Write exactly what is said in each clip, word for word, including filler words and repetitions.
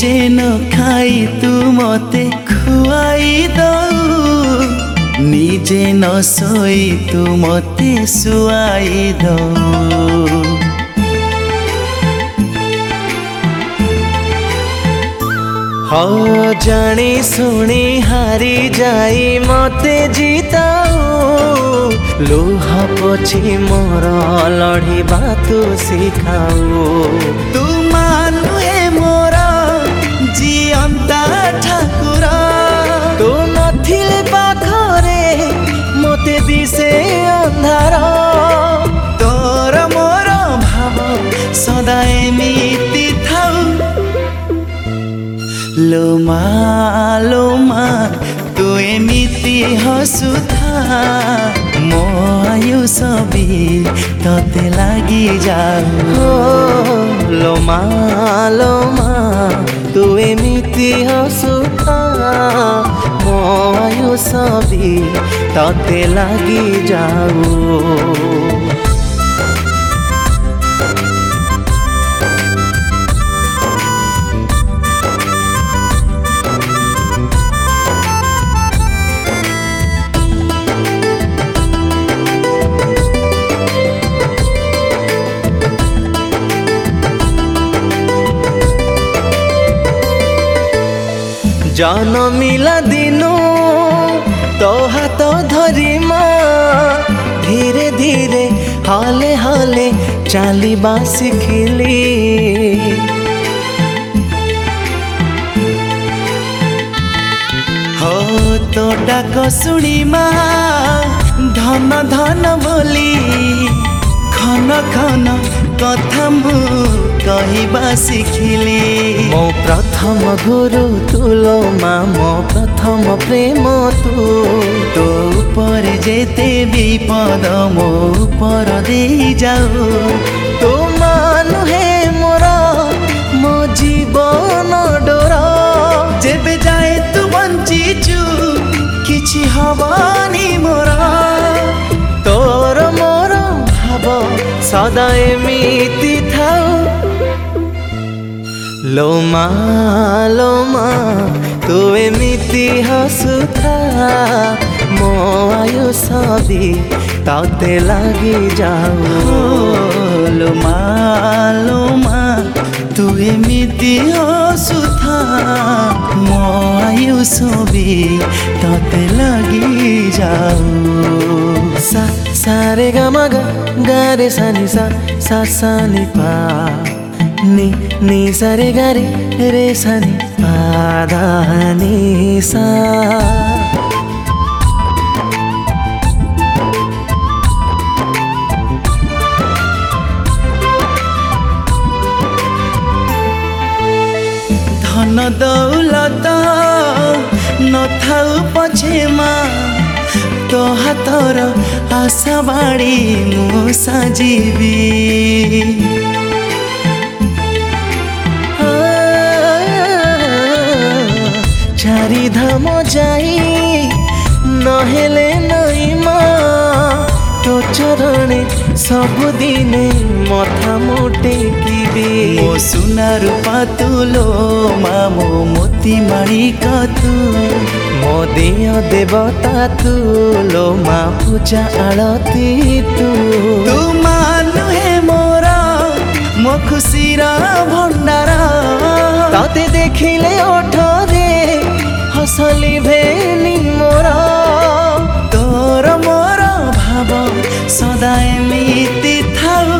निजे न खाई तू मते खुआई दऊ, निजे न सोई तू मते सुआई दऊ। हो जानी सुनी हारी जाई मते जीताऊ, लुह पोछी मोर लड़ीबा तू शिखाऊ। तू मानुहे मोर जीअंता ठाकुर, तू नथिले पाखरे मते दिसे अंधार। तोर मोर भाव सदा एमिति थाऊ, लो मा लो मा तू एमिति हसुथा, मो आयुष भी तते लागी जाऊ। लो मा लो मा तू एमिति हसुथा, मो आयुष भी तते लागी जाऊ। जनमिला दिनु तो हाथ धरी माँ, धीरे धीरे हाले हाले चालिबा शिखिली। हो तो डाक शुणी माँ धन धन बोली, खन खन कथा मु कहबा शिखिली। मो प्रथम गुरु तुलो माँ, मो प्रथम प्रेम तू, तो ऊपर जेते विपद मो ऊपर दे जाऊ। तो मानुहे मोर मो जीवन डोर, जेबे जाए तू बंचीचु किछि हबानी मोर। तोर मोर भाव सदा एमिति थाऊ, लो मा लो मा तू एमिति हसुथा, मो आयुष भी तते लागी जाऊ। लो मा लो मा तू एमिति हसुथा, मो आयुष भी तते लागी जाऊ। सा सा रे गा मा गा गा रे सा नि सा सा सा नि पा, नि नि सा रे गा रे रे सा नि पा धा नि सा। धन दौलत न थाऊ पछे माँ, तो हाथर आशा बाड़ी मु साजीबी। चारि धाम जाई नहेले नई माँ, तो चरणे सबुदिने मथा मुटेकिबी। मो सुना रूपा तुलो माँ, मो मोती माणिक तू, मो देय देवता तू, लो माँ पूजा आळती तू। तू मानुहे मोर मो खुशीर भंडार, तते देखिले ओठरे हसली भेनी मोर। तोर मोर भाव सदा एमिति थाऊ,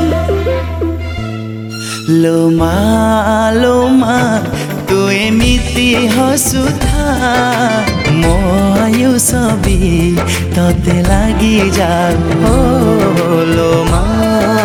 लो मा लो मा तू एमिति हसुथा, मो आयुष भी तते लागी जाऊ। लो मा